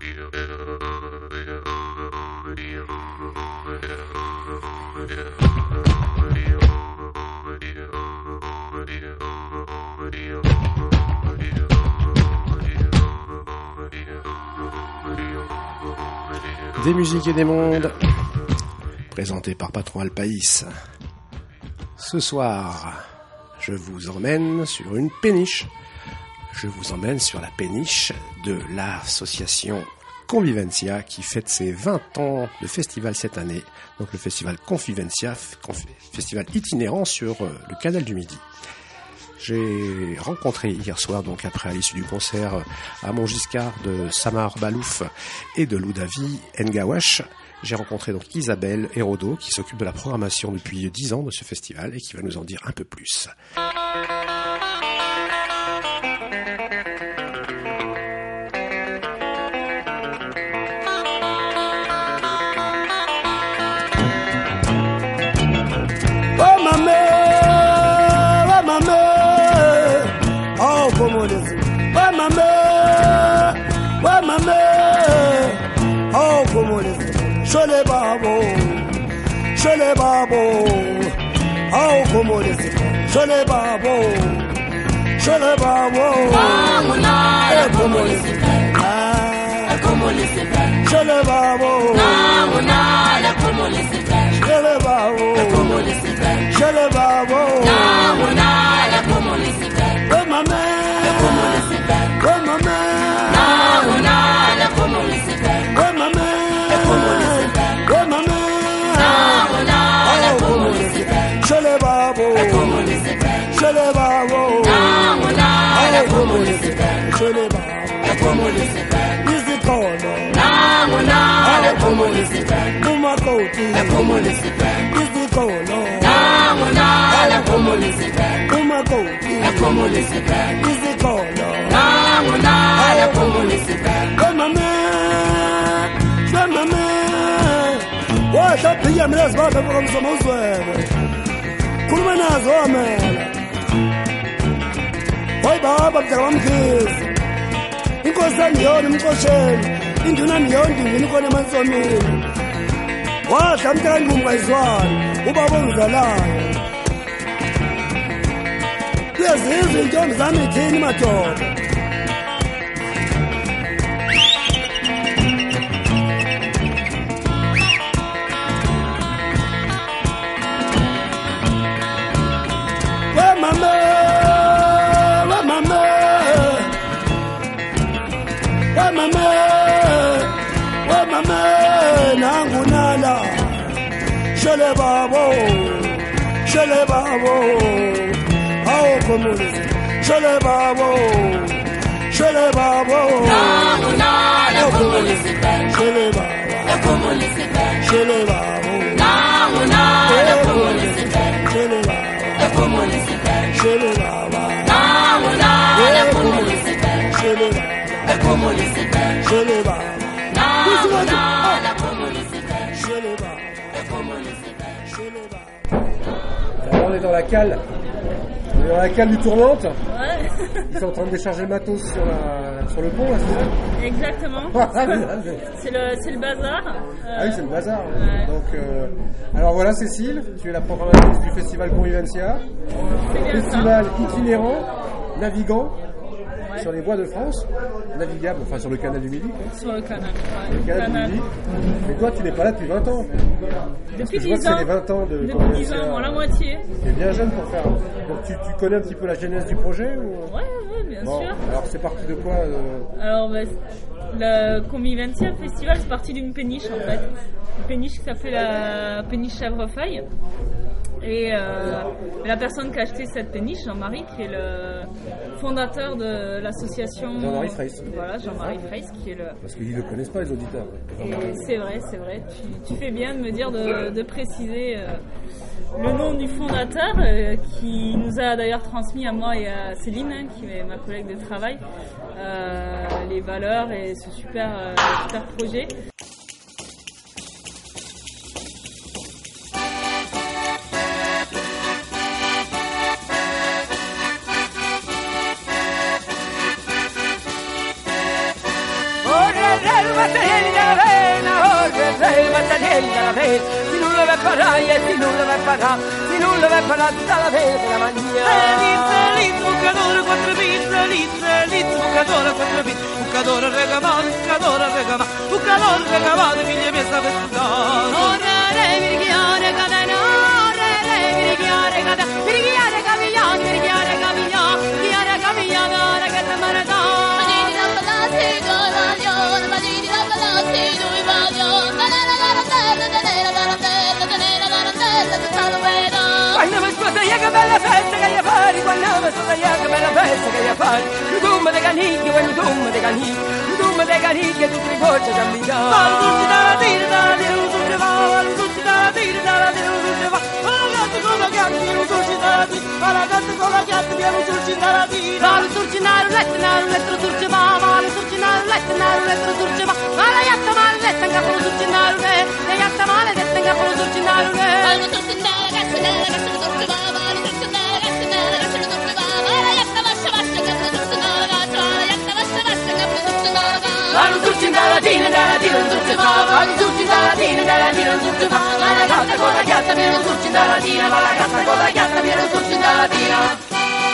Des musiques et des mondes, présenté par Patron Alpaïs. Ce soir, je vous emmène sur une péniche. Je vous emmène sur la péniche de l'association Convivencia qui fête ses 20 ans de festival cette année. Donc le festival Convivencia, festival itinérant sur le canal du Midi. J'ai rencontré hier soir, donc après à l'issue du concert à Montgiscard de Samar Balouf et de Ludavi Ngawash, j'ai rencontré donc Isabelle Hérodo qui s'occupe de la programmation depuis 10 ans de ce festival et qui va nous en dire un peu plus. Shole babo, oh como dice, shole babo, muna, como dice, como dice, shole babo, muna, como dice, shole babo, como dice, shole babo, muna, como dice, oh mama, como dice, oh mama, muna, como dice, oh mama, como dice, oh mama. Shole babo, shole babo, shole babo, izikolo, umakoti, izikolo, umakoti, izikolo, mama, washapiga mlezi baba kwa mzomozwe. Kuluma nazo amela Hoy baba mtaka wamkhizi Inkosani yona mkosheni Induna niyona ndingini kone mansomini Wahla mtaka ngumkayizwana Ubaba ongizalayo Kuyazizwa intombi zami ithini madoda Shole babo, oh como dice, shole babo, no como dice, shole babo, como dice, shole babo, no como dice, shole babo, como dice, shole babo, no como dice, shole babo, como dice, shole babo, Alors on est dans la cale. On est dans la cale du Tourmente. Ouais. Ils sont en train de décharger le matos sur le pont, là, c'est ça? Exactement. C'est le bazar. Ah oui, c'est le bazar. Ouais. Donc, alors voilà, Cécile, tu es la programmatrice du festival Convivencia. Festival itinérant, navigant. Ouais. Sur les voies de France, navigable, enfin sur le canal du Midi. Quoi. Sur le canal, ouais. Le canal du Midi. Mais toi, tu n'es pas là depuis 20 ans. Depuis 10 ans. C'est les 20 ans de Depuis 10 ans, la moitié. Tu es bien jeune pour faire. Donc tu connais un petit peu la genèse du projet ou... Ouais, bien sûr. Alors c'est parti de quoi Alors, le Convivencia Festival, c'est parti d'une péniche en fait. Une péniche qui s'appelle la péniche Chèvrefeuille. Et la personne qui a acheté cette péniche, Jean-Marie, qui est le fondateur de l'association... Jean-Marie Freys. Voilà, Jean-Marie Freys, qui est le... Parce qu'ils ne le connaissent pas, les auditeurs. C'est vrai. Tu fais bien de me dire de préciser le nom du fondateur, qui nous a d'ailleurs transmis à moi et à Céline, qui est ma collègue de travail, les valeurs et ce super projet. Oh, Mattarelli della pena, oh re, Mattarelli della pena, si nulla per parlare, si nulla per parlare, si nulla per parlare tutta la pena della mania. Litz, bucatore, 4 pizze, Litz, bucatore, 4 pizze, bucatore regamato, bucatore regamato, bucatore regamato, figlia mia sta per studiare. Oh re, virghiare catena, oh re, virghiare catena, virghiare cavigliano, virghiare cavigliano, virghiare cavigliano, ragazza maratona. Quando mi sposa che bella festa che gli fai, quando mi sposa che bella festa che gli fai, l'utum dei canicchi, l'utum dei canicchi, l'utum dei canicchi, tutti i gocci da migliore. Ma tutti dalla tira, tutti va, tutti dalla tira, tutti va, ma la gatta con la gatta, viene tutti dalla tira, ma la gatta con la gatta, viene tutti dalla tira. Ma le turcinare, letto, turci va, ma le turcinare, letto, turci va, ma la gatta maledetta in capo lo turcinare, la gatta maledetta in capo lo turcinare. Ma le turcinare, Vanno tutti dalla tina, non tutti fa, vanno tutti dalla tina, non tutti fa, ma la gatta con la gatta, viene tutti dalla tina, ma la gatta con la gatta, viene tutti dalla tina.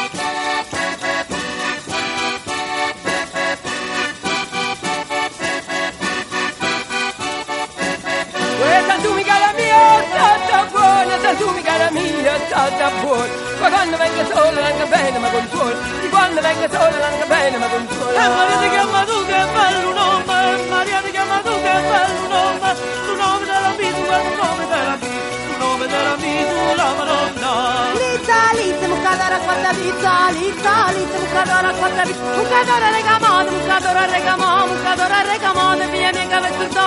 Santumica la mia, tanta buona, Santumica la mia, tanta buona. Ma quando venga solo l'anca bene, ma con suolo. Di quando venga solo l'anca bene, ma con suolo. E Maria ti chiama tu che bello nome, Maria ti chiama tu che bello nome. Tu nome della misura, tu nome della misura, tu nome della misura, Madonna. Litz, mucadora quatta pizza, Litz, mucadora quatta pizza, mucadora regamone, mucadora regamone, mucadora regamone, vieni che avete tutto.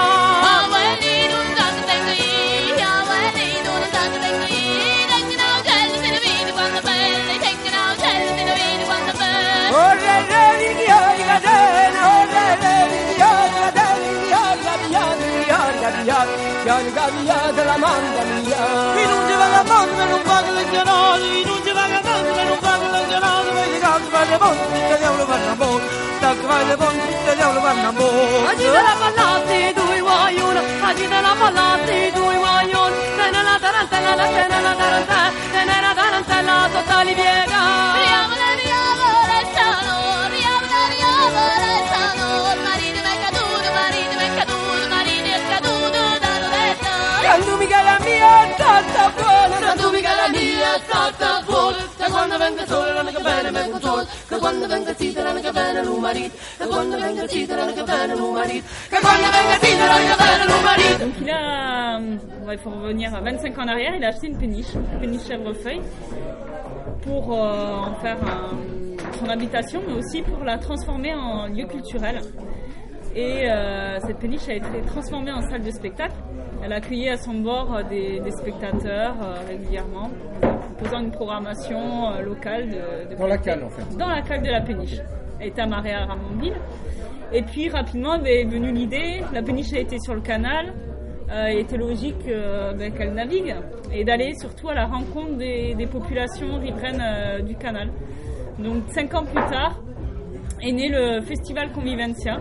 Gavigliata la manda mia. Chi non ci va la manda non paga le giornate, chi non ci va la manda non paga le giornate, vedi che fa le ponte, tutte diavolo fanno a po', tacca fa le ponte, tutte diavolo fanno a po'. Agita la pallati, tu vuoi uno, agita la pallati, tu vuoi uno, tene la tarantella, tene la tarantella, tene la tarantella, tutta li piega. Riavola, restano, riavola, restano, marito è caduto, marito è caduto, marito è caduto. Santumica la mia, tanta buona, Santumica la mia, tanta buona. Da quando venga sole non è che bene, me console. Da quando venga zita non è che bene, non marito. Da quando venga zita non è che bene, non marito. Da quando venga zita non è che bene, non marito. Donc il faut revenir à 25 ans en arrière, il a acheté une péniche chèvrefeuille, pour en faire son habitation, mais aussi pour la transformer en lieu culturel. Et cette péniche a été transformée en salle de spectacle. Elle accueillait à son bord des spectateurs régulièrement, proposant une programmation locale. Dans la cale, en fait. Dans la cale de la péniche. Elle était amarrée à Ramonville. Et puis rapidement est venue l'idée, la péniche a été sur le canal, il était logique qu'elle navigue et d'aller surtout à la rencontre des populations riveraines du canal. Donc 5 ans plus tard est né le Festival Convivencia.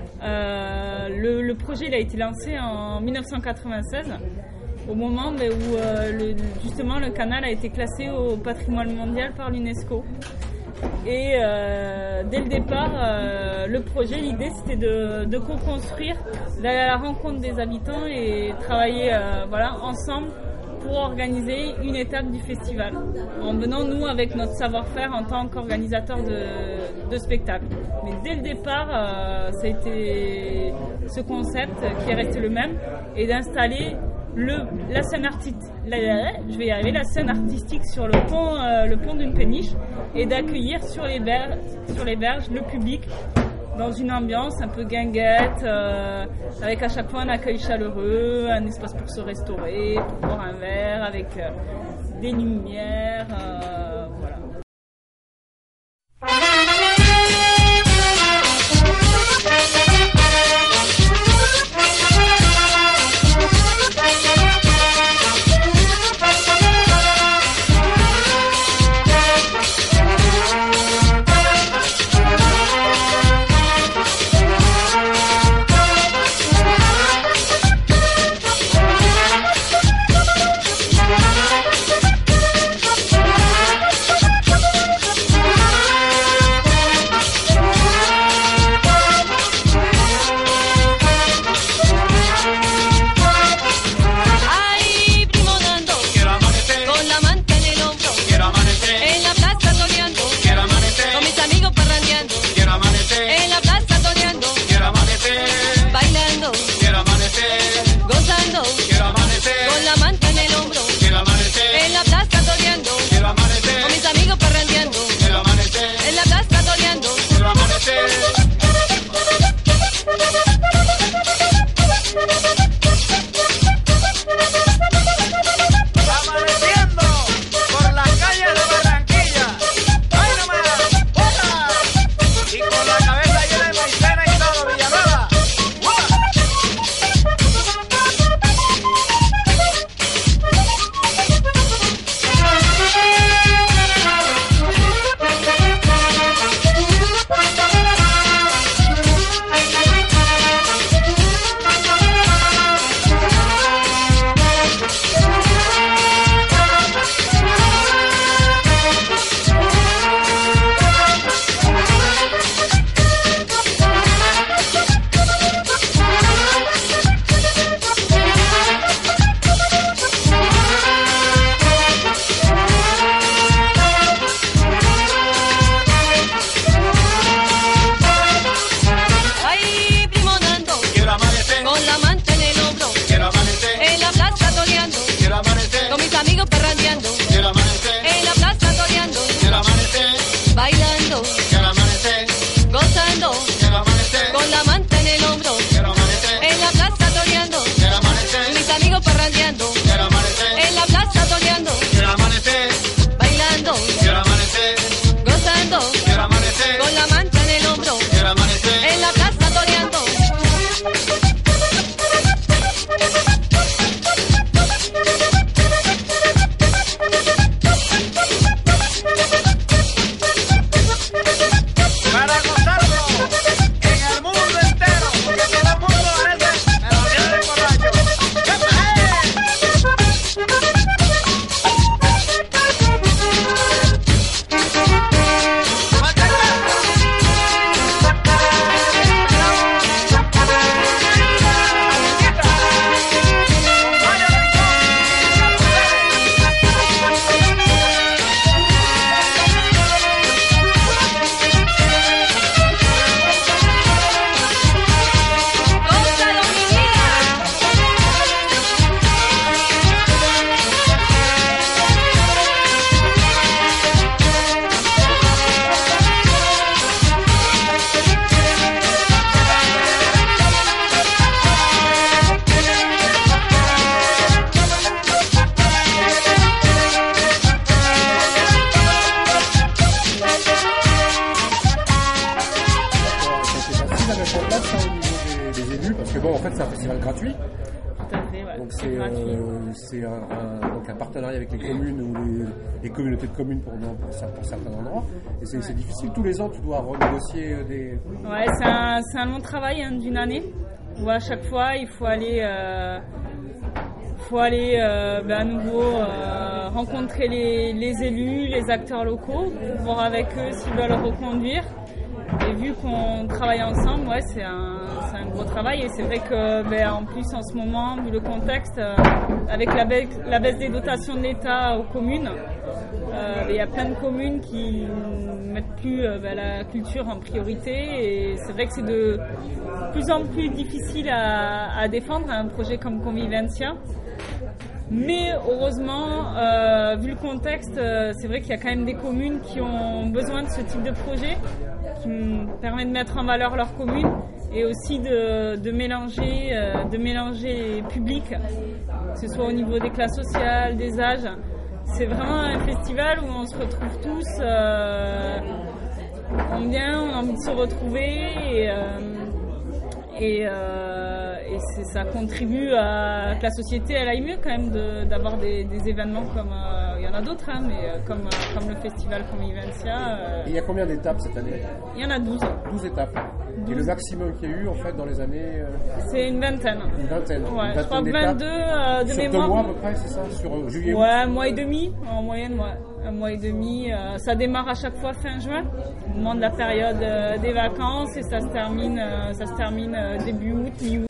Le projet il a été lancé en 1996 au moment où justement le canal a été classé au patrimoine mondial par l'UNESCO. Et dès le départ, le projet, l'idée c'était de co-construire, d'aller à la rencontre des habitants et travailler ensemble pour organiser une étape du festival, en venant nous avec notre savoir-faire en tant qu'organisateur de spectacle. Mais dès le départ, ça a été ce concept qui est resté le même, et d'installer la scène artistique sur le pont d'une péniche, et d'accueillir sur les berges le public dans une ambiance un peu guinguette, avec à chaque fois un accueil chaleureux, un espace pour se restaurer, pour boire un verre, avec des lumières, voilà. des élus, parce que bon, en fait, c'est un festival gratuit. Tout à fait, ouais. Donc gratuit. c'est donc un partenariat avec les communes ou les communautés de communes pour certains endroits. Et c'est difficile. Tous les ans, tu dois renégocier des... Ouais, c'est un long travail d'une année, où à chaque fois, il faut aller à nouveau rencontrer les élus, les acteurs locaux, pour voir avec eux s'ils veulent reconduire. Et vu qu'on travaille ensemble, ouais, c'est un gros travail. Et c'est vrai que, en plus, en ce moment, vu le contexte, avec la baisse des dotations de l'État aux communes, il y a plein de communes qui ne mettent plus la culture en priorité. Et c'est vrai que c'est de plus en plus difficile à défendre un projet comme Convivencia. Mais heureusement, vu le contexte, c'est vrai qu'il y a quand même des communes qui ont besoin de ce type de projet, qui permet de mettre en valeur leur commune et aussi de mélanger les publics, que ce soit au niveau des classes sociales, des âges. C'est vraiment un festival où on se retrouve tous, on vient, on a envie de se retrouver et ça contribue à que la société elle aille mieux quand même d'avoir des événements comme il y en a d'autres mais comme le festival Convivencia. Et il y a combien d'étapes cette année? Il y en a 12. 12 étapes. 12. Et le maximum qu'il y a eu en fait dans les années C'est une vingtaine. Une vingtaine. Ouais, je crois que 22 de sur mémoire. 2 mois à peu près, c'est ça? Sur juillet? Ouais, un mois et demi en moyenne, ouais. Un mois et demi. Ça démarre à chaque fois fin juin, au moment de la période des vacances, et ça se termine début août, mi-août.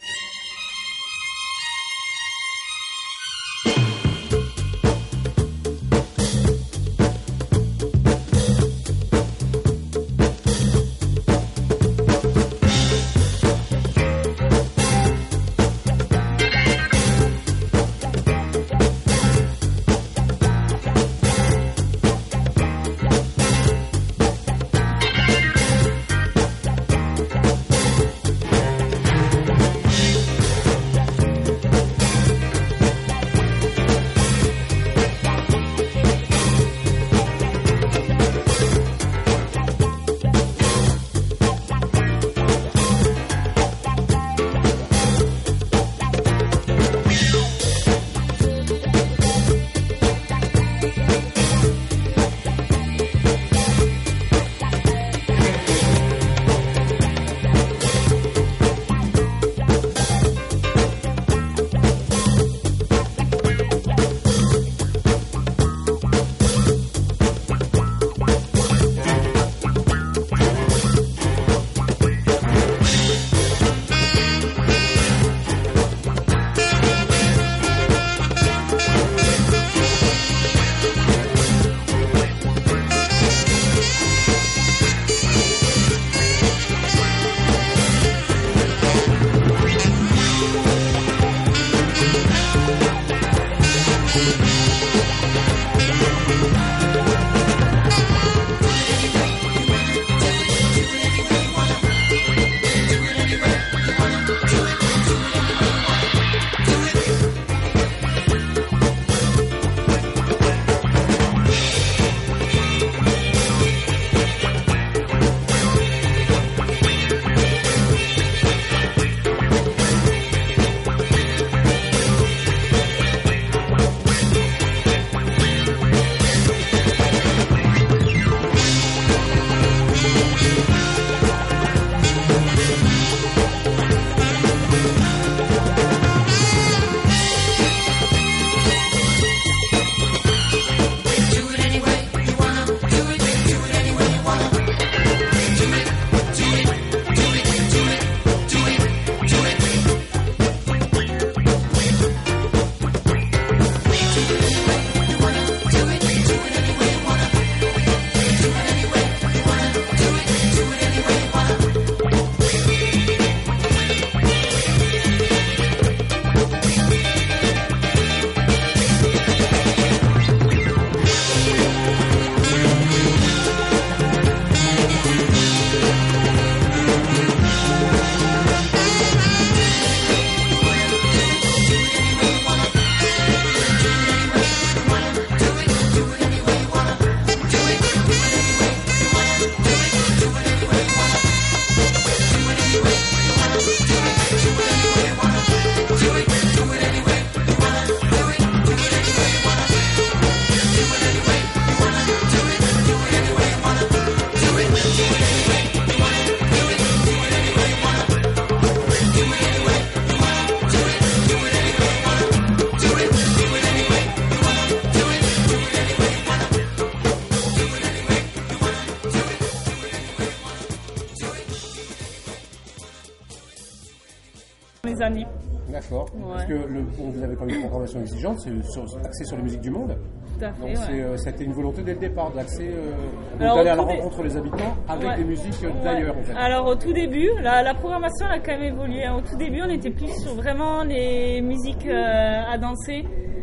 Les années. D'accord. Ouais. Parce que vous avez quand même une programmation exigeante, c'est axé sur les musiques du monde. Tout à fait, Donc ouais. c'était une volonté dès le départ d'aller Alors, à la rencontre des habitants avec des musiques d'ailleurs en fait. Alors au tout début, la programmation elle a quand même évolué. Au tout début, on était plus sur vraiment les musiques à danser.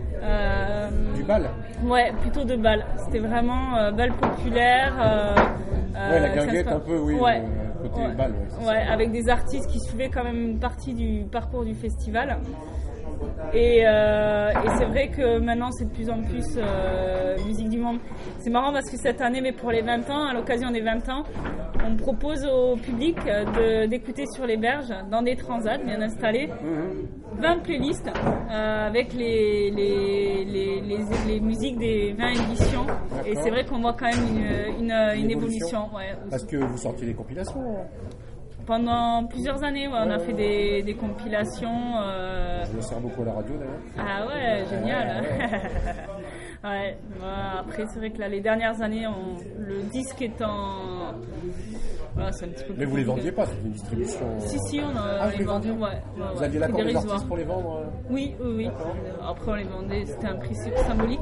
Du bal. Ouais, plutôt de bal. C'était vraiment bal populaire. La guinguette un peu, oui. Ouais. Côté bal, ouais, avec des artistes qui suivaient quand même une partie du parcours du festival. Et c'est vrai que maintenant c'est de plus en plus musique du monde. C'est marrant parce que cette année, mais pour les 20 ans, à l'occasion des 20 ans, on propose au public d'écouter sur les berges, dans des transats bien installés, 20 playlists avec les musiques des 20 éditions. D'accord. Et c'est vrai qu'on voit quand même une évolution. Ouais. Parce que vous sortiez des compilations. Pendant plusieurs années, on a fait des compilations. Je me sers beaucoup à la radio d'ailleurs. Ah ouais, génial. Ouais. Après, c'est vrai que là, les dernières années, le disque est en... Voilà, c'est un petit peu plus... Mais vous les vendiez pas, c'était une distribution... Si, on a vous les vendiez. Vous aviez l'accord des artistes pour les vendre? Oui. Après, on les vendait, c'était un prix symbolique.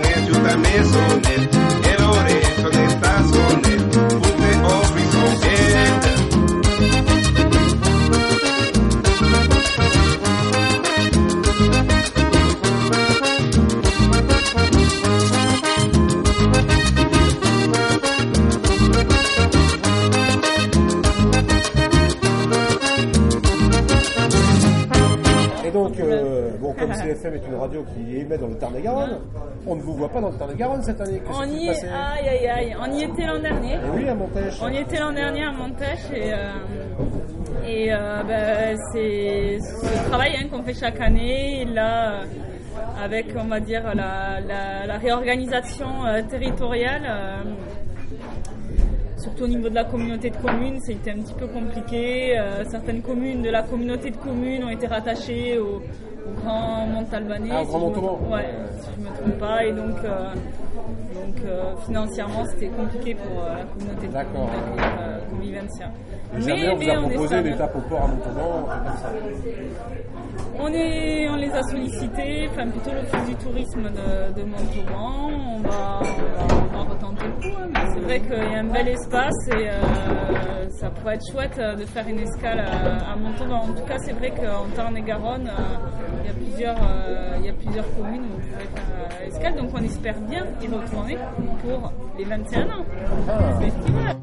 El orejo de esta zona, usted ofreció FM est une radio qui émet dans le Tarn-et-Garonne. On ne vous voit pas dans le Tarn-et-Garonne cette année. Qu'est-ce On qui y s'est est, passé? aïe, on y était l'an dernier. Et oui, à Montèche. On y était l'an dernier à Montèche c'est ce travail qu'on fait chaque année. Et là, avec on va dire la réorganisation territoriale, surtout au niveau de la communauté de communes, c'était un petit peu compliqué. Certaines communes de la communauté de communes ont été rattachées au Grand Montalbanais. Ah, au Grand Montauban. Ouais, si je ne me trompe pas. Et donc financièrement, c'était compliqué pour la communauté de communes d'accueillir Convivencia. Jamais on vous a proposé d'étape au port à Montauban, comme ça. On les a sollicités, enfin plutôt l'office du tourisme de Montauban. On va retenter le coup, mais c'est vrai qu'il y a un bel espace et ça pourrait être chouette de faire une escale à Montauban. En tout cas, c'est vrai qu'en Tarn-et-Garonne, il y a plusieurs communes où on pourrait faire escale, donc on espère bien y retourner pour les 21 ans du festival.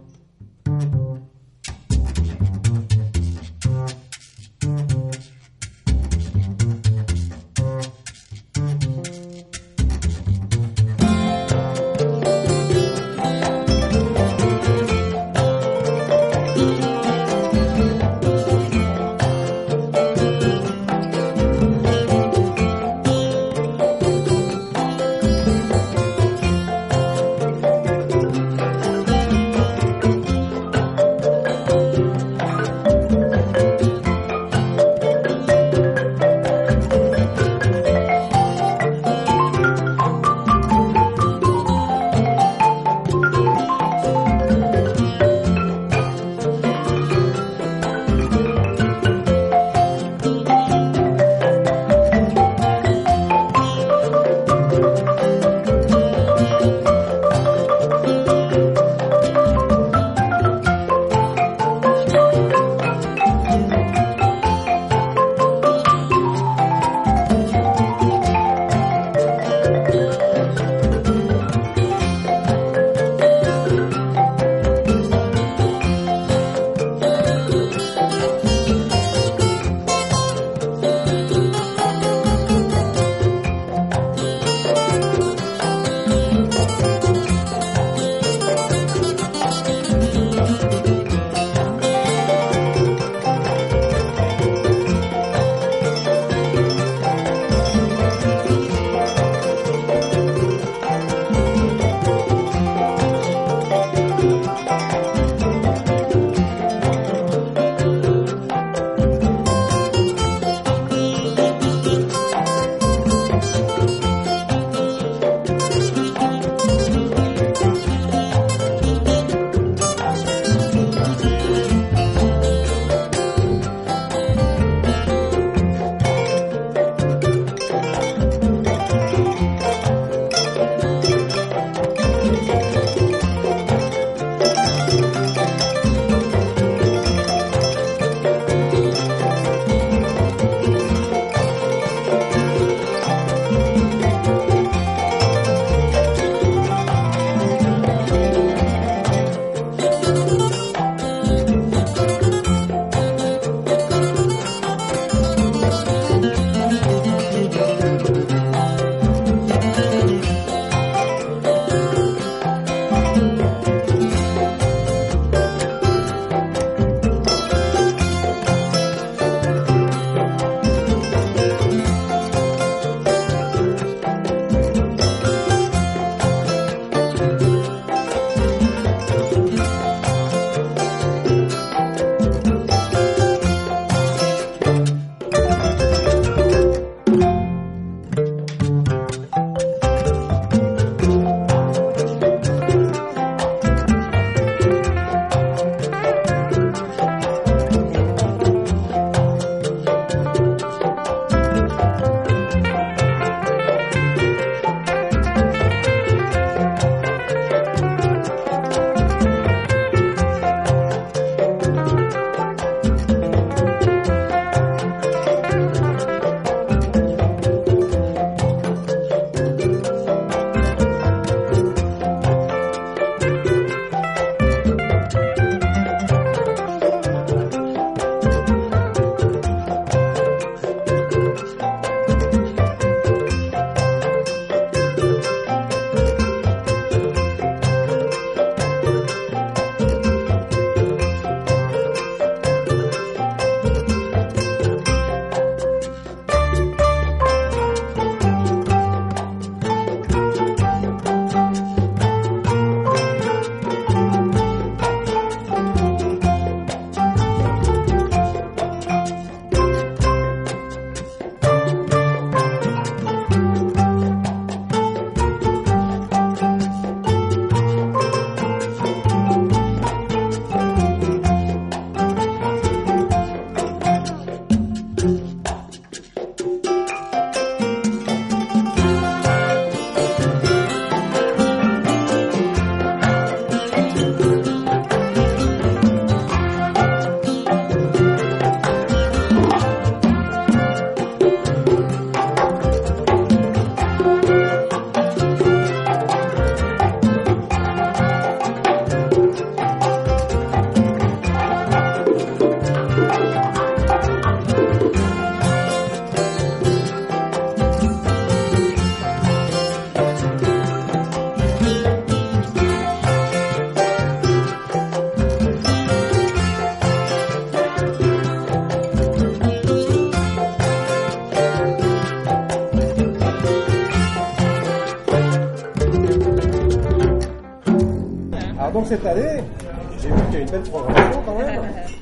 cette année, j'ai vu qu'il y a une belle programmation quand même.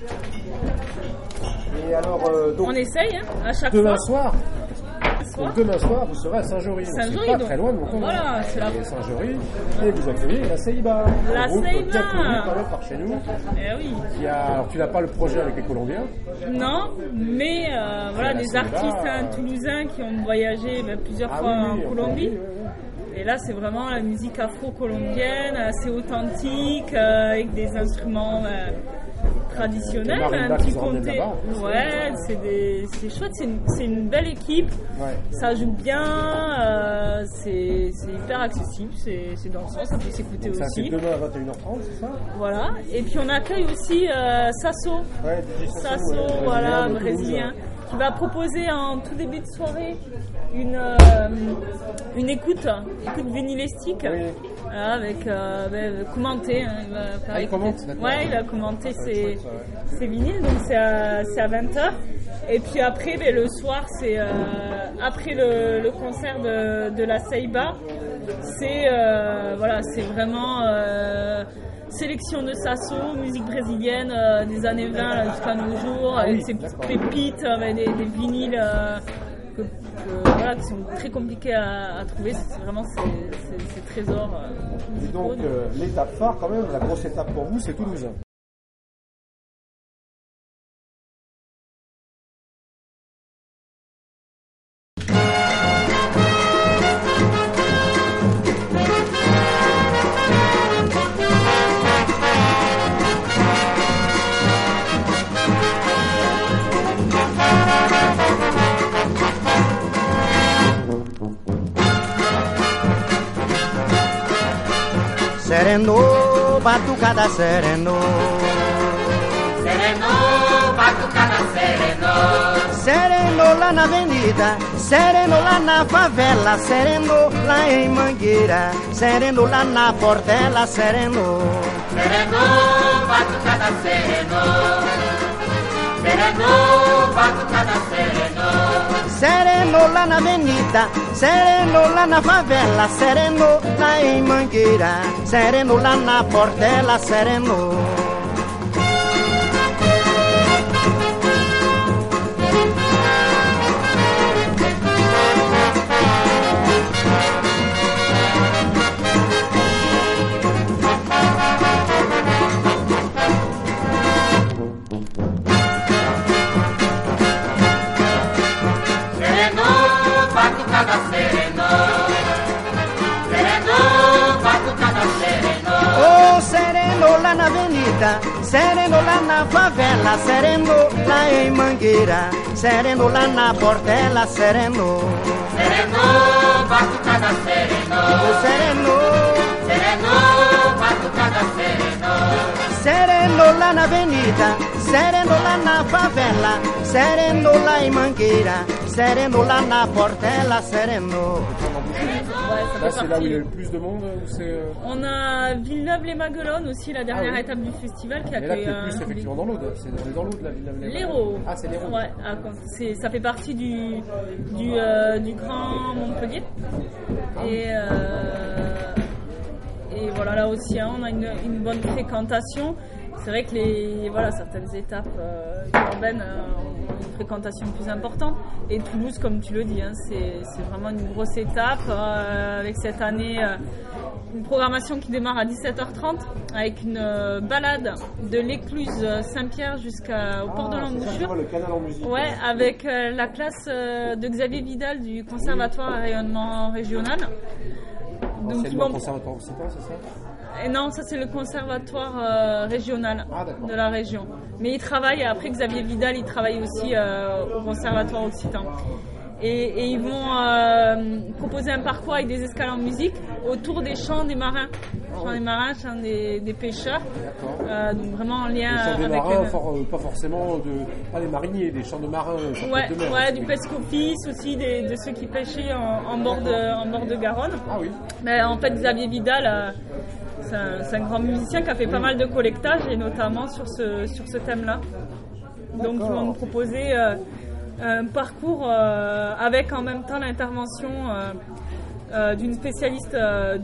Et alors, donc, on essaye, hein, à chaque demain fois. soir. Donc demain soir, vous serez à Saint-Jory. C'est pas très loin de mon commune. Voilà, c'est la... Saint-Jory, et vous accueillez la Ceiba. La groupe Ceiba. bien connu quand même par chez nous. Eh oui. Alors tu n'as pas le projet avec les Colombiens? Non, mais voilà, des Ceiba, artistes toulousains qui ont voyagé plusieurs fois en Colombie. Oui. Et là, c'est vraiment la musique afro-colombienne, assez authentique, avec des instruments traditionnels, un petit comté. Ouais, c'est chouette, c'est une belle équipe. Ouais. Ça joue bien, c'est hyper accessible, c'est dansant, ça peut s'écouter aussi. C'est demain à 21h30, c'est ça? Voilà. Et puis on accueille aussi Sasso. Ouais, Sasso, voilà, brésilien, qui va proposer en tout début de soirée une écoute vinylestique, oui. Avec commenté. Hein, il commente, d'accord. Ouais, il a commenté ses vinyles, donc c'est à 20h. Et puis après, le soir, c'est après le concert de la Ceiba, c'est vraiment sélection de Sasso, musique brésilienne des années 20 jusqu'à nos jours, avec ses petites pépites, avec des vinyles qui sont très compliqués à trouver. C'est vraiment ces trésors. Et donc l'étape phare quand même, la grosse étape pour vous, c'est Toulouse. Sereno, batucada sereno. Sereno, batucada sereno. Sereno lá na avenida, sereno lá na favela, sereno lá em Mangueira, sereno lá na Portela, sereno. Sereno, batucada sereno. Sereno, batucada sereno. Sereno lá na avenida, sereno lá na favela, sereno lá em Mangueira, sereno lá na Portela, sereno. Sereno lá na favela, sereno lá em Mangueira, sereno lá na Portela, sereno. Sereno, batucada sereno. Sereno, sereno, batucada sereno. Sereno lá na avenida, sereno lá na favela, sereno lá em Mangueira, sereno lá na Portela, sereno. Là, c'est là où il y a le plus de monde. On a Villeneuve-les-Maguelones aussi, la dernière étape du festival qui accueille. Et là, c'est plus effectivement dans l'Aude. C'est dans l'Aude, la Villeneuve-les-Maguelones. l'Hérault. Ah, c'est l'Hérault. Ouais, ça fait partie du Grand Montpellier. Et voilà, là aussi, on a une bonne fréquentation. C'est vrai que certaines étapes urbaines ont une fréquentation plus importante. Et Toulouse, comme tu le dis, c'est vraiment une grosse étape avec cette année une programmation qui démarre à 17h30 avec une balade de l'Écluse Saint-Pierre jusqu'au port de l'Embouchure. Le canal en musique. Ouais, avec la classe de Xavier Vidal du Conservatoire à rayonnement régional. Donc ils vont conservatoire occitan, c'est ça? Et non, ça c'est le conservatoire régional de la région. Mais il travaille, après Xavier Vidal, il travaille aussi au conservatoire occitan. Et ils vont proposer un parcours avec des escales en musique autour des chants des marins. Chants des marins, chants des pêcheurs. Donc vraiment en lien avec... Des avec marins, pas forcément pas des mariniers, des chants de marins. Ouais, du pesco-office aussi, de ceux qui pêchaient en bord de Garonne. Ah oui. Mais en fait, Xavier Vidal... c'est un grand musicien qui a fait pas mal de collectage et notamment sur ce thème-là. Donc ils vont nous proposer un parcours avec en même temps l'intervention d'une spécialiste du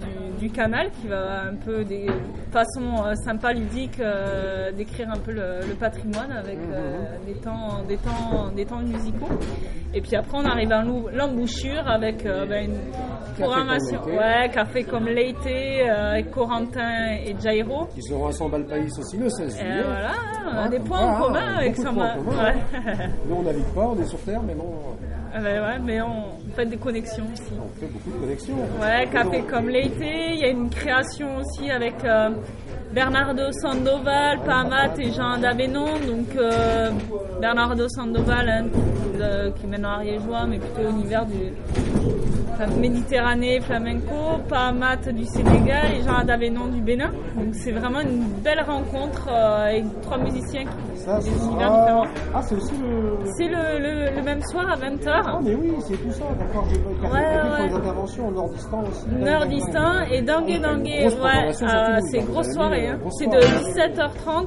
du canal qui va un peu de façon sympa, ludique, décrire un peu le patrimoine avec des temps musicaux. Et puis après on arrive à l'embouchure avec une programmation, café comme l'été avec Corentin et Jairo. Qui seront à Sambalpaïs aussi le 16 juillet. Voilà, on a des points en commun avec Samba. Nous on navigue pas, on est sur terre, mais bon. Mais on fait des connexions aussi. On fait beaucoup de connexions. Ouais, café comme l'été. Il y a une création aussi avec Bernardo Sandoval, Pamat et Jean d'Avenon. Donc Bernardo Sandoval qui est maintenant ariégeois, mais plutôt univers Méditerranée, flamenco, Pamat du Sénégal et Jean d'Avenon du Bénin. Donc c'est vraiment une belle rencontre avec 3 musiciens qui des univers différents. Ah, c'est aussi C'est le même soir à 20h. Ah, mais oui, c'est tout ça, d'accord. J'ai pour les interventions nordistan aussi. Nordistan et Dangue, c'est grosse soirée. Hein. C'est de 17h30.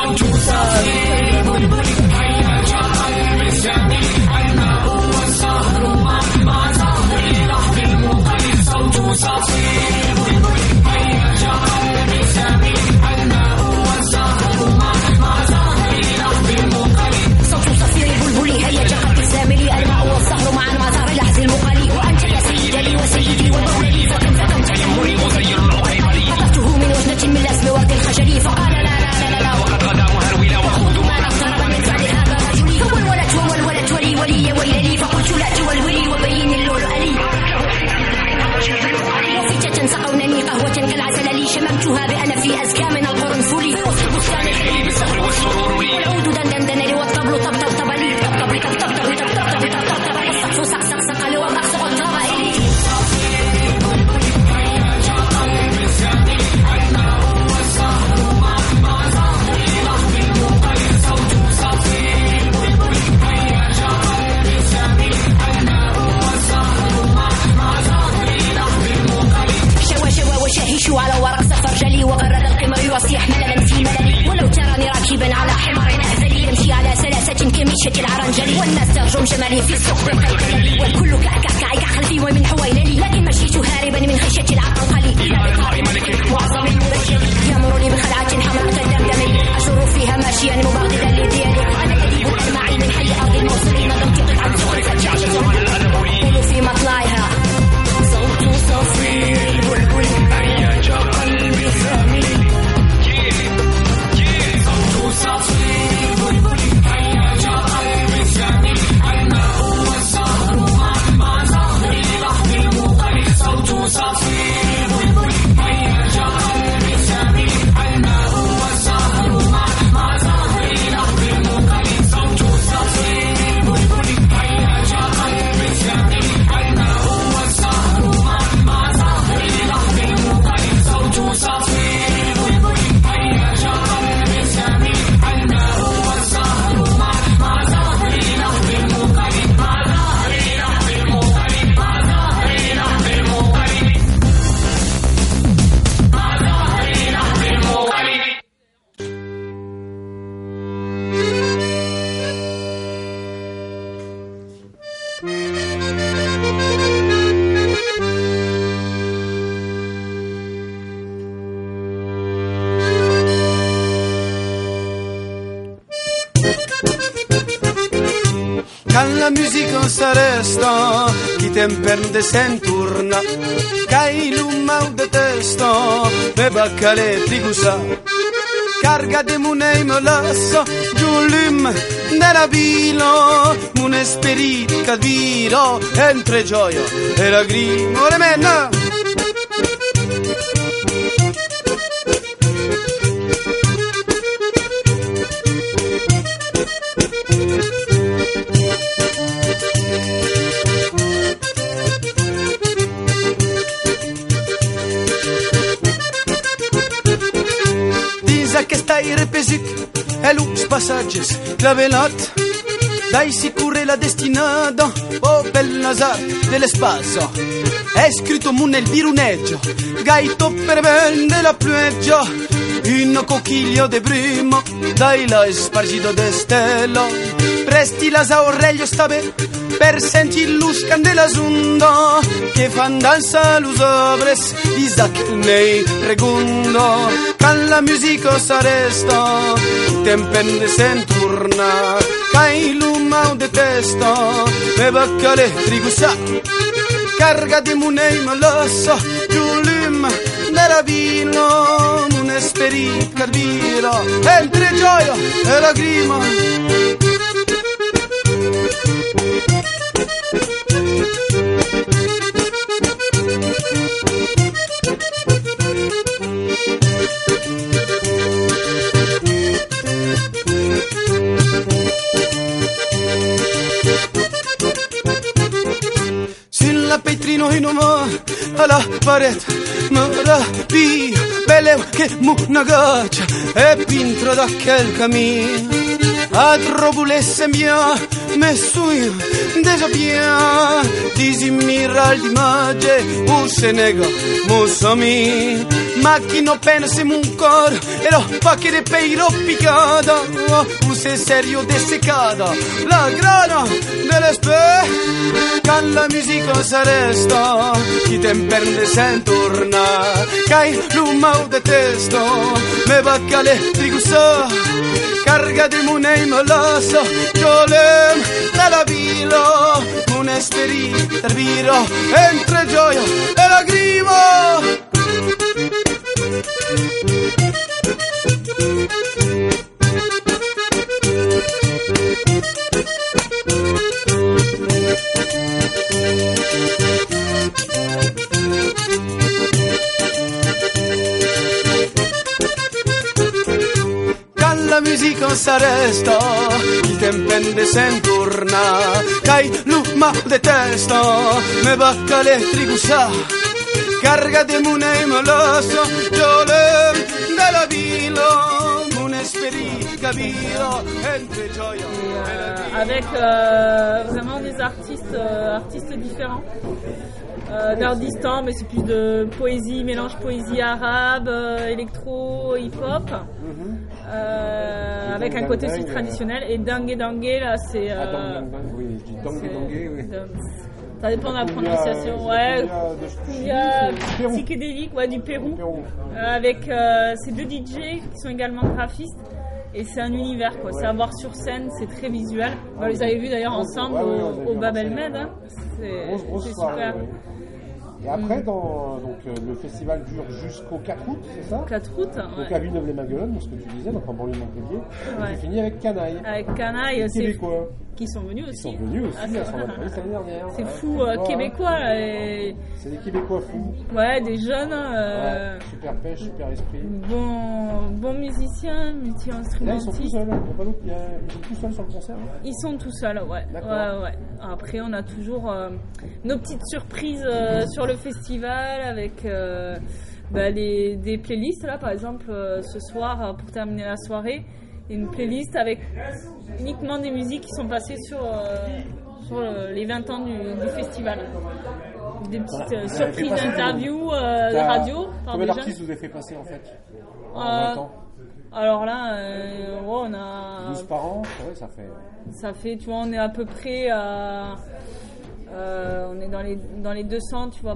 والناس ترجم جمالي في السوق بالقلقلي والكل كعكعكع خلفي ومن حويللي لكن مشيت هاربا من خشية العقلقلي معظم المبشر يمرني بخلعة حمراء تدمدمي أشر فيها ماشيا مبغضدا لديالي أنا أديب الأسماعي من حي أرض الموصلين نظمت قطعة زخرفة شعشة قولوا في مطلعها صوت صفير البلبل هيج قلبي ثامي صوت صفير البلبل هيج قلبي ثامي أنا هو الزهر مع زهر لحظ المقل صوت صفير البلبل هيج قلبي ثامي أنا هو الزهر مع زهر لحظ المقل صوت صفير البلبل هيج قلبي ثامي أنا هو الزهر مع زهر لحظ المقل صوت صفير البلبل هيج قلبي ثامي أنا هو الزهر مع زهر لحظ المقل مع زهر لحظ المقل مع زهر لحظ المقل مع زهر لحظ المقل Quand la musique s'arresta, chi temperde senturna, cai l'umau de testo, me baccale trigusa. Carga de munei molasso, giulim della vilo, mun esperit cadviro, entre gioio e lagrimo le menna. Disa che stai repesit e lux passagges clavelat dai sicure la destinata oh bel nazar dell'espasso è scritto mun nel biruneggio gaito per ben della plueggia un cochiglio de primo dai la spargito de stella presti la orecchio stabe per sentir luz candela zundo che fan danza los obres Isaac nei pregundo can la musica s'arresta tempende senturna cai luma de testo me baccale trigusa carga di munei malosso giulim nella vino non esperi carviro entre gioia e lagrima Petrino in alla parete maravi belle che una goccia e pintro da quel cammino a trobulesse mia messuia déjà bien disimira l'immagine où se nega musami macchino pensa mon cor e lo fa che de peiro picada où se serio desecada la grana dell'espe can la musica s'arresta chi temperne sentorna cai l'umau de testo me baccale trigusa carga di munei molosso giolem nella vilo un esperi terviro entre gioia e lagrima la musica s'arresta il tempende senturna cai l'uma de testo me baccale trigusa carga de munei molosso giolem della vilo un esperi capito entre gioia avec vraiment des artistes différents nordistan, mais c'est plus de poésie, mélange poésie arabe, électro, hip-hop, avec un côté aussi traditionnel. Et Dengue Dengue, là, c'est... oui, je dis Dengue Dengue, oui. Ça dépend de la prononciation, ouais. Il y a psychédélique, ouais, du Pérou, avec ces deux DJ qui sont également graphistes. Et c'est un univers, quoi. C'est à voir sur scène, c'est très visuel. Vous les avez vus d'ailleurs ensemble au Babel Med. Hein. C'est super. Et après, le festival dure jusqu'au 4 août, c'est ça ? 4 août, donc à Villeneuve-les-Maguelones, ce que tu disais, donc en banlieue de Montpellier. Ouais. Et tu finis avec Canaille. Avec Canaille, c'est Québécois. Qui sont venus aussi. Ils sont venus aussi, à l'année dernière. C'est fou, québécois. C'est des Québécois fous. Ouais, des jeunes. Super pêche, super esprit. Bons musiciens, multi-instrumentistes. Là, ils sont tout seuls, il y a pas d'autres, ils sont tout seuls sur le concert. Hein. Ils sont tout seuls, ouais. Ouais. Après, on a toujours nos petites surprises sur le festival avec des playlists. Là, par exemple, ce soir, pour terminer la soirée, une playlist avec uniquement des musiques qui sont passées sur les 20 ans du festival. Des petites surprises d'interviews, de radio. Combien d'artistes vous avez fait passer en fait en 20 ans? Alors là, on a... 12 par an, c'est vrai, ça fait... tu vois, on est à peu près à... on est dans les 200, tu vois,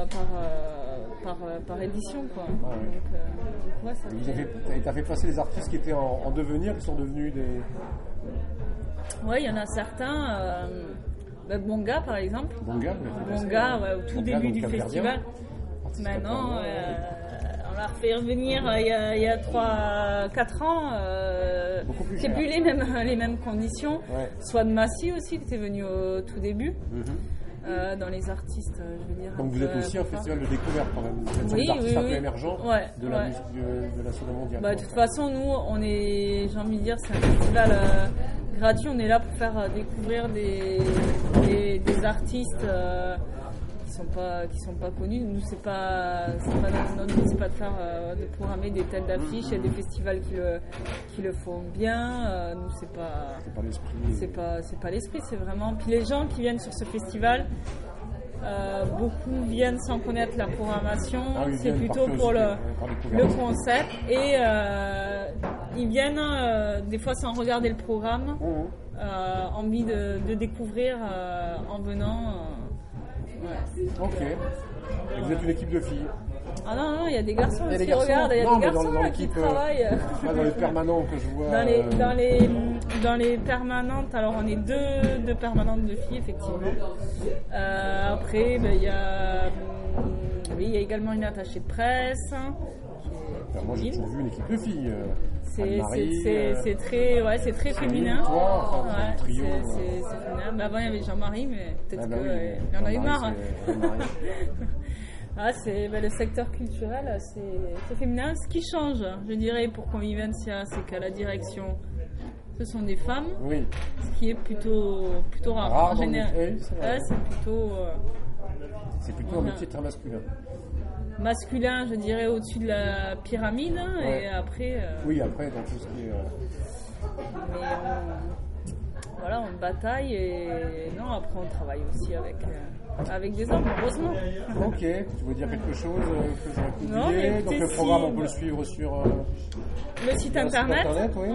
par édition, quoi. Ah, ouais. Donc, t'as fait passer des artistes qui étaient en devenir, qui sont devenus des... Ouais, il y en a certains. Bonga, par exemple. Bonga, au tout début du festival. Maintenant, on l'a refait revenir il y a 3-4 ans. C'est plus les mêmes conditions. Ouais. Swad Massi aussi, qui était venu au tout début. Dans les artistes, je veux dire. Donc vous êtes aussi un festival de découverte quand même. Vous êtes des artistes un peu émergents de la musique de la scène mondiale. De toute façon, nous, on est, j'ai envie de dire, c'est un festival gratuit. On est là pour faire découvrir des artistes qui sont pas connus. Nous, c'est pas notre but, c'est pas de programmer des têtes d'affiche. Il y a des festivals qui le font bien. Nous, c'est pas l'esprit. C'est pas l'esprit. C'est vraiment. Puis les gens qui viennent sur ce festival, beaucoup viennent sans connaître la programmation. C'est plutôt pour le concept et ils viennent des fois sans regarder le programme, envie de découvrir en venant. Ok. Et vous êtes une équipe de filles? Ah non, il y a des garçons Il y a des qui garçons. regardent, il y a Non, des mais garçons dans là, qui l'équipe, travaillent. Dans les permanents que je vois. Dans les permanentes, alors on est deux permanentes de filles, effectivement. Après, il y a également une attachée de presse. Moi, j'ai toujours vu une équipe de filles. C'est très féminin. Toi, Ouais, trio. c'est féminin. Mais avant, il y avait Jean-Marie, mais peut-être qu'il y en a eu marre. Le secteur culturel, c'est féminin. Ce qui change, je dirais, pour Convivencia, c'est qu'à la direction, ce sont des femmes. Oui. Ce qui est plutôt rare. En général, c'est plutôt un métier très masculin. Masculin, je dirais, au-dessus de la pyramide. Ouais. Et après. Oui, après, dans tout ce qui est. Mais on bataille et non, après on travaille aussi avec des hommes, heureusement. Ok, tu veux dire quelque chose que j'aurais pu Non, oublier? mais Donc le programme, on peut le suivre sur le site internet, oui.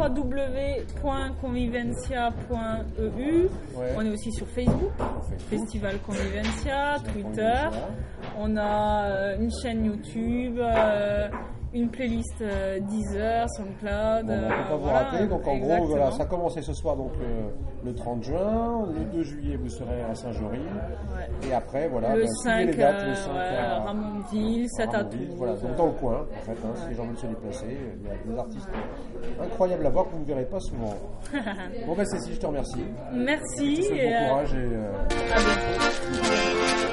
www.convivencia.eu. Ouais. On est aussi sur Facebook, Festival Convivencia, Twitter. On a une chaîne YouTube, une playlist Deezer, SoundCloud. On ne peut pas vous rater. Donc en gros, voilà, ça a commencé ce soir donc, le 30 juin. Le 2 juillet, vous serez à Saint-Jory. Ouais. Et après, voilà, le 5, les dates, le 5 à Ramonville, 7 à Toulouse. Voilà, donc dans le coin, en fait, si les gens veulent se déplacer. Il y a des artistes incroyables à voir que vous ne verrez pas souvent. Bon, ben Cécile, je te remercie. Merci. Je te souhaite bon courage et à bientôt.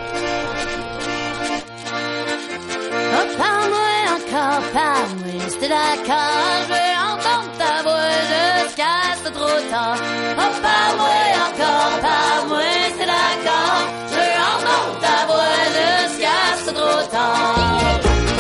Parle-moi, c'est d'accord, je veux entendre ta voix jusqu'à ce trop tard. Oh, parle-moi, c'est d'accord, je veux entendre ta voix jusqu'à ce trop tard.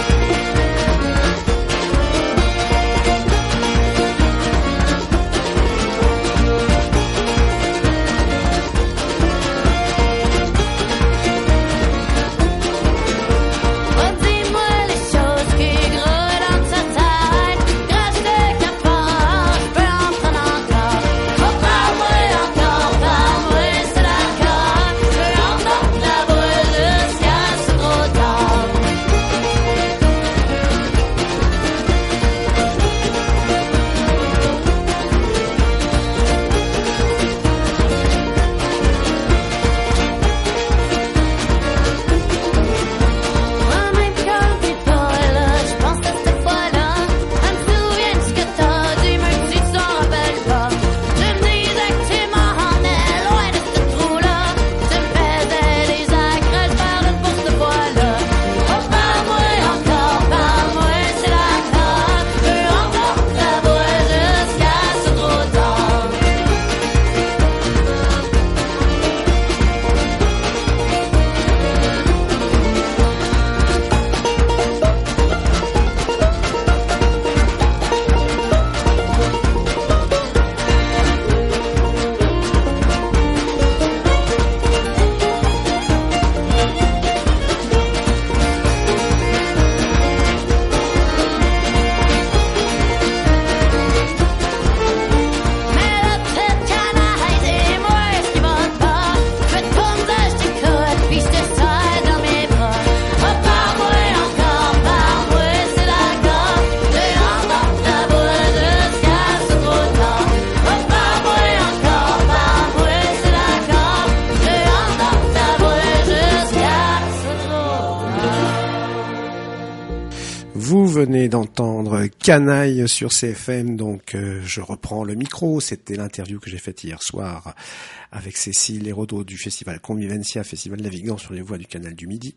Vous venez d'entendre Canaille sur CFM, donc je reprends le micro. C'était l'interview que j'ai faite hier soir avec Cécile Hérodeau du festival Convivencia, festival navigant sur les voies du canal du Midi.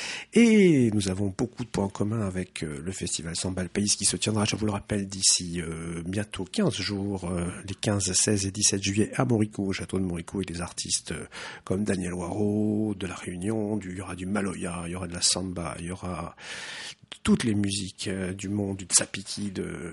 Et nous avons beaucoup de points en commun avec le festival Samba le Pays qui se tiendra, je vous le rappelle, d'ici bientôt 15 jours, les 15, 16 et 17 juillet à Moricoux, au château de Moricoux, avec des artistes comme Daniel Waro, de La Réunion, il y aura du Maloya, il y aura de la Samba, il y aura toutes les musiques du monde, du Tsapiti de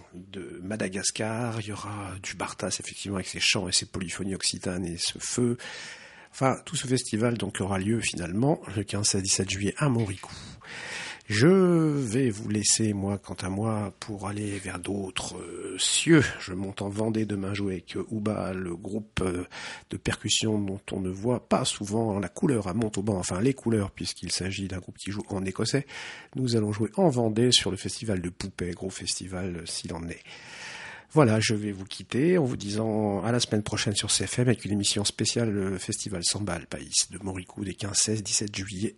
Madagascar, il y aura du Bartas effectivement avec ses chants et ses polyphonies occitanes et ce feu. Enfin, tout ce festival donc aura lieu finalement le 15 à 17 juillet à Moricoux. Je vais vous laisser, moi, quant à moi, pour aller vers d'autres cieux. Je monte en Vendée demain jouer avec Ouba, le groupe de percussion dont on ne voit pas souvent la couleur à Montauban, enfin les couleurs, puisqu'il s'agit d'un groupe qui joue en écossais. Nous allons jouer en Vendée sur le festival de Poupée, gros festival s'il en est. Voilà, je vais vous quitter en vous disant à la semaine prochaine sur CFM avec une émission spéciale le Festival Samba Alpaïs de Moricou des 15, 16, 17 juillet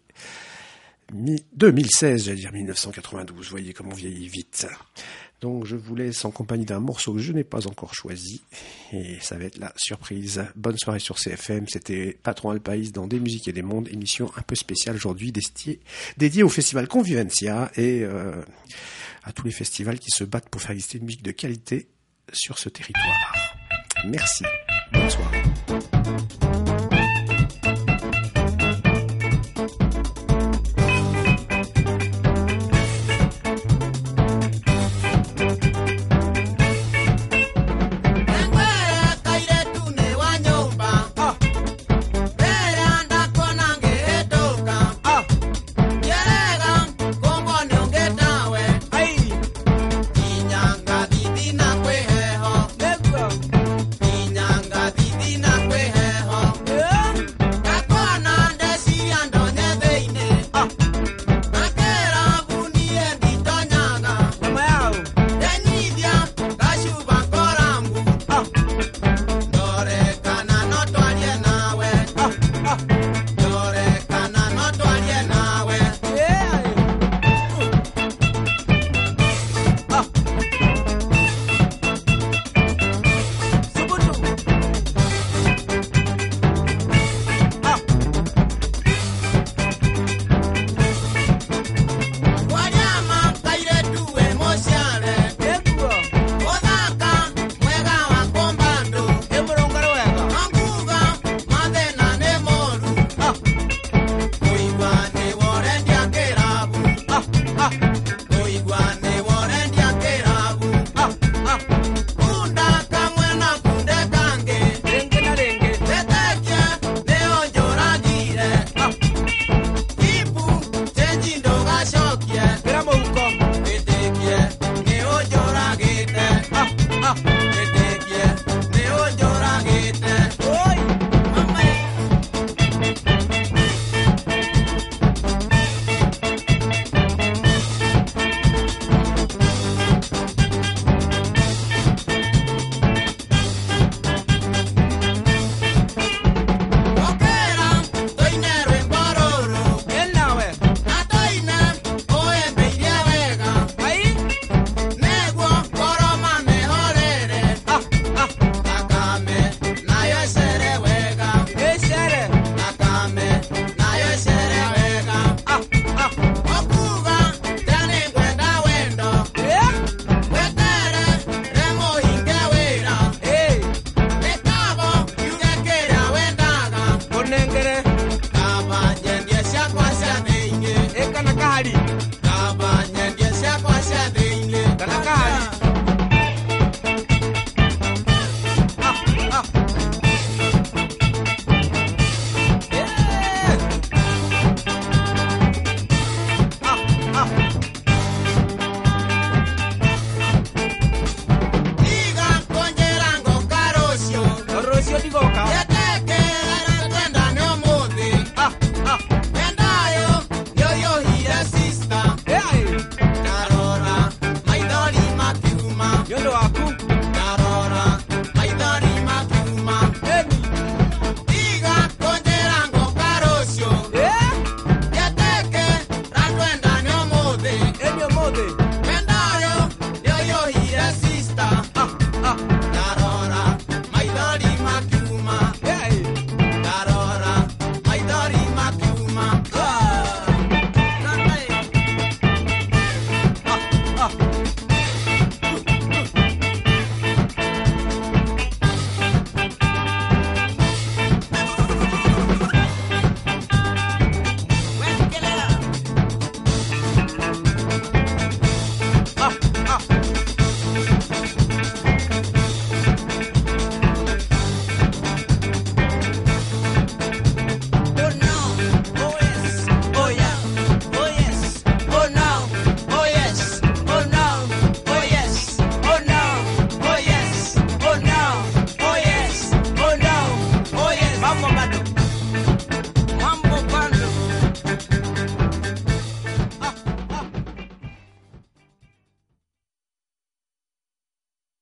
2016, j'allais dire 1992, vous voyez comme on vieillit vite. Donc je vous laisse en compagnie d'un morceau que je n'ai pas encore choisi, et ça va être la surprise. Bonne soirée sur CFM, c'était Patron Alpaïs dans Des Musiques et des Mondes, émission un peu spéciale aujourd'hui dédiée au festival Convivencia et à tous les festivals qui se battent pour faire exister une musique de qualité sur ce territoire. Merci, bonne soirée.